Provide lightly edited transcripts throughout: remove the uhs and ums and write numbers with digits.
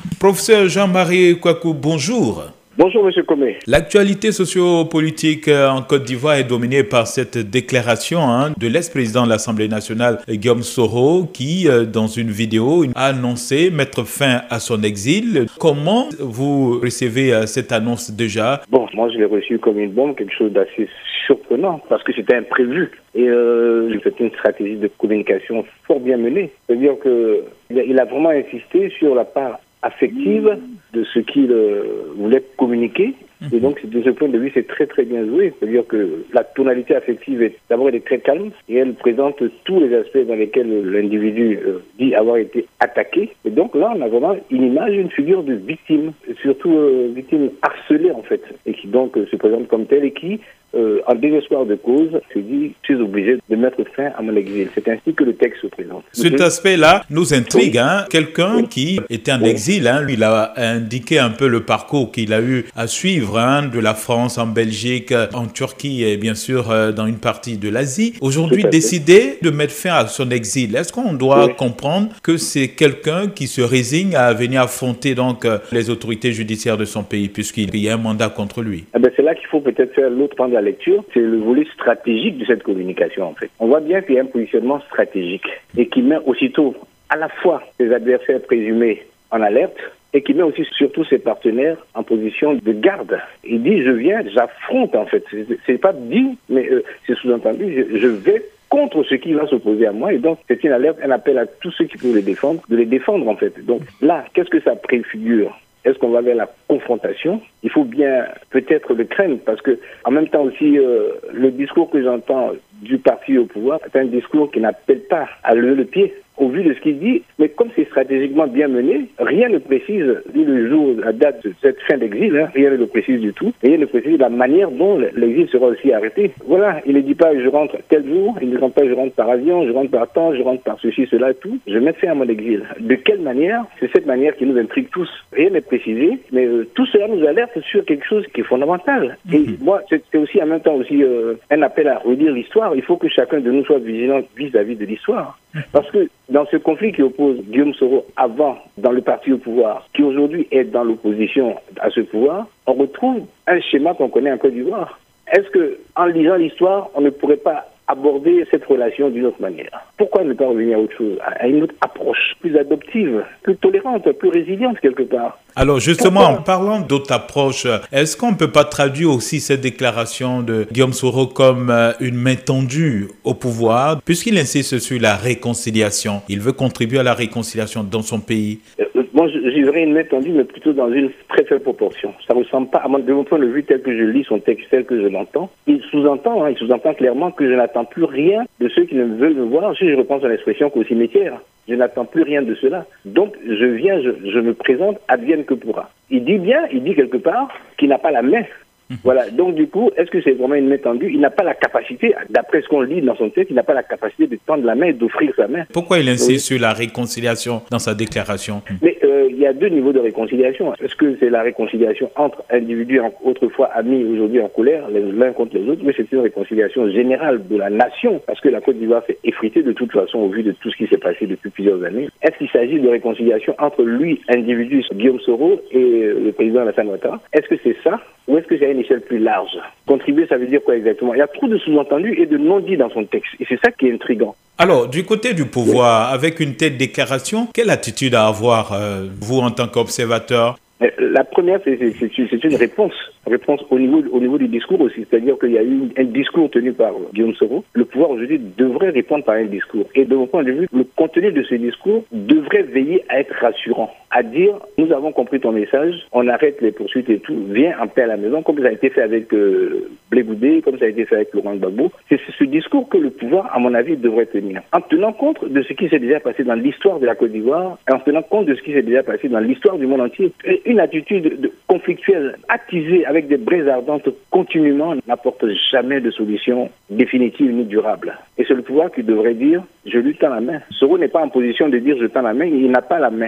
Professeur Jean-Marie Kouakou, bonjour. Bonjour M. Comé. L'actualité socio-politique en Côte d'Ivoire est dominée par cette déclaration de l'ex-président de l'Assemblée nationale, Guillaume Soro, qui, dans une vidéo, a annoncé mettre fin à son exil. Comment vous recevez cette annonce déjà? Bon, moi je l'ai reçu comme une bombe, quelque chose d'assez surprenant, parce que c'était imprévu. Et c'était une stratégie de communication fort bien menée. C'est-à-dire qu'il a vraiment insisté sur la part affective de ce qu'il voulait communiquer. Et donc, de ce point de vue, c'est très très bien joué. C'est-à-dire que la tonalité affective est d'abord elle est très calme et elle présente tous les aspects dans lesquels l'individu dit avoir été attaqué. Et donc là, on a vraiment une image, une figure de victime, surtout victime harcelée en fait, et qui donc se présente comme telle et qui, en désespoir de cause, se dit « je suis obligé de mettre fin à mon exil ». C'est ainsi que le texte se présente. Cet aspect-là nous intrigue. Quelqu'un qui était en exil, lui, il a indiqué un peu le parcours qu'il a eu à suivre de la France, en Belgique, en Turquie et bien sûr dans une partie de l'Asie. Aujourd'hui, décider de mettre fin à son exil, est-ce qu'on doit comprendre que c'est quelqu'un qui se résigne à venir affronter donc les autorités judiciaires de son pays puisqu'il y a un mandat contre lui? C'est là qu'il faut peut-être faire l'autre pan de la lecture, c'est le volet stratégique de cette communication en fait. On voit bien qu'il y a un positionnement stratégique et qui met aussitôt à la fois ses adversaires présumés en alerte et qui met aussi surtout ses partenaires en position de garde. Il dit je viens, j'affronte en fait. C'est pas dit, mais c'est sous-entendu, je vais contre ce qui va s'opposer à moi. Et donc, c'est une alerte, un appel à tous ceux qui peuvent les défendre, de les défendre en fait. Donc là, qu'est-ce que ça préfigure? Est-ce qu'on va vers la confrontation? Il faut bien peut-être le craindre parce que en même temps aussi, le discours que j'entends du parti au pouvoir est un discours qui n'appelle pas à lever le pied au vu de ce qu'il dit, mais comme c'est stratégiquement bien mené, rien ne précise ni le jour, la date de cette fin d'exil, rien ne le précise du tout, rien ne précise la manière dont l'exil sera aussi arrêté. Voilà, il ne dit pas je rentre tel jour, il ne dit pas je rentre par avion, je rentre par temps, je rentre par ceci, cela, tout. Je mets fin à mon exil. De quelle manière? C'est cette manière qui nous intrigue tous. Rien n'est précisé, mais tout cela nous alerte sur quelque chose qui est fondamental. Et moi, c'est aussi en même temps aussi un appel à relire l'histoire. Il faut que chacun de nous soit vigilant vis-à-vis de l'histoire. Parce que dans ce conflit qui oppose Guillaume Soro avant dans le parti au pouvoir, qui aujourd'hui est dans l'opposition à ce pouvoir, on retrouve un schéma qu'on connaît en Côte d'Ivoire. Est-ce que, en lisant l'histoire, on ne pourrait pas aborder cette relation d'une autre manière? Pourquoi ne pas revenir à autre chose, à une autre approche plus adoptive, plus tolérante, plus résiliente quelque part? Alors justement, en parlant d'autres approches, est-ce qu'on ne peut pas traduire aussi cette déclaration de Guillaume Soro comme une main tendue au pouvoir, puisqu'il insiste sur la réconciliation? Il veut contribuer à la réconciliation dans son pays. Moi, j'y verrais une main tendue, mais plutôt dans une très faible proportion. Ça ne ressemble pas, de mon point de vue, tel que je lis son texte, tel que je l'entends. Il sous-entend clairement que je n'attends plus rien de ceux qui ne veulent me voir. Si je repense à l'expression qu'au cimetière, je n'attends plus rien de cela. Donc, je viens, je me présente, advienne que pourra. Il dit quelque part qu'il n'a pas la main. Voilà, donc du coup, est-ce que c'est vraiment une main tendue? Il n'a pas la capacité, d'après ce qu'on lit dans son texte, il n'a pas la capacité de tendre la main et d'offrir sa main. Pourquoi il insiste sur la réconciliation dans sa déclaration? Mais il y a deux niveaux de réconciliation. Est-ce que c'est la réconciliation entre individus autrefois amis, aujourd'hui en colère, l'un contre les autres? Mais c'est une réconciliation générale de la nation, parce que la Côte d'Ivoire s'est effritée de toute façon au vu de tout ce qui s'est passé depuis plusieurs années. Est-ce qu'il s'agit de réconciliation entre lui, individu, Guillaume Soro, et le président Alassane Ouattara? Est-ce que c'est ça? Ou est-ce que c'est à une échelle plus large? Contribuer, ça veut dire quoi exactement? Il y a trop de sous-entendus et de non-dits dans son texte. Et c'est ça qui est intriguant. Alors, du côté du pouvoir, avec une telle déclaration, quelle attitude à avoir, vous, en tant qu'observateur? La première, c'est une réponse au niveau du discours aussi. C'est-à-dire qu'il y a eu un discours tenu par Guillaume Soro. Le pouvoir aujourd'hui devrait répondre par un discours. Et de mon point de vue, le contenu de ce discours devrait veiller à être rassurant. À dire, nous avons compris ton message, on arrête les poursuites et tout, viens en paix à la maison, comme ça a été fait avec Blé Goudé, comme ça a été fait avec Laurent Gbagbo. C'est ce discours que le pouvoir, à mon avis, devrait tenir. En tenant compte de ce qui s'est déjà passé dans l'histoire de la Côte d'Ivoire, et en tenant compte de ce qui s'est déjà passé dans l'histoire du monde entier. Et une attitude conflictuelle, attisée avec des braises ardentes continuellement, n'apporte jamais de solution définitive ni durable. Et c'est le pouvoir qui devrait dire, je lui tends la main. Soro n'est pas en position de dire je tends la main, il n'a pas la main.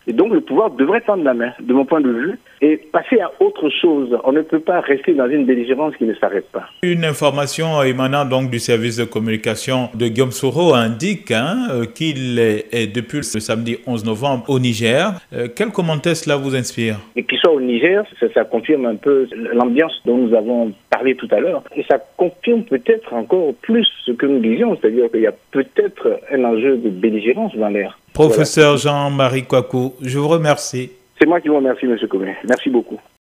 Et donc le pouvoir devrait tendre la main, de mon point de vue, et passer à autre chose. On ne peut pas rester dans une belligérance qui ne s'arrête pas. Une information émanant donc du service de communication de Guillaume Soro indique qu'il est depuis le samedi 11 novembre au Niger. Quel commentaire cela vous inspire? Et qu'il soit au Niger, ça confirme un peu l'ambiance dont nous avons parlé tout à l'heure. Et ça confirme peut-être encore plus ce que nous disions, c'est-à-dire qu'il y a peut-être un enjeu de belligérance dans l'air. Professeur Jean-Marie Kouakou, je vous remercie. C'est moi qui vous remercie, M. Comé. Merci beaucoup.